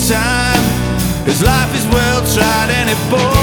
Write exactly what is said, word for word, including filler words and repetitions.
time. His life is well tried and it bore